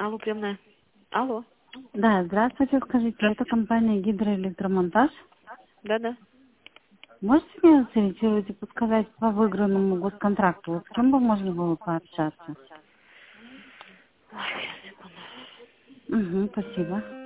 Алло, приемная. Алло. Да, здравствуйте, скажите, это Здравствуйте. компания Гидроэлектромонтаж. Да-да. Можете меня сориентировать и подсказать по выигранному госконтракту? Вот с кем бы можно было пообщаться? Ой, секунду. Угу, спасибо.